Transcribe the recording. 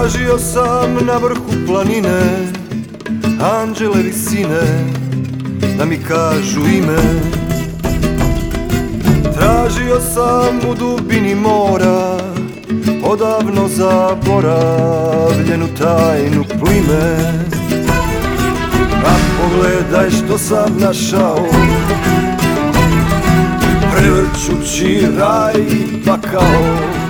Tražio sam na vrhu planine anđele visine da mi kažu ime. Tražio sam u dubini mora odavno zaboravljenu tajnu plime. A pogledaj što sam našao, prevrćući raj i pakao.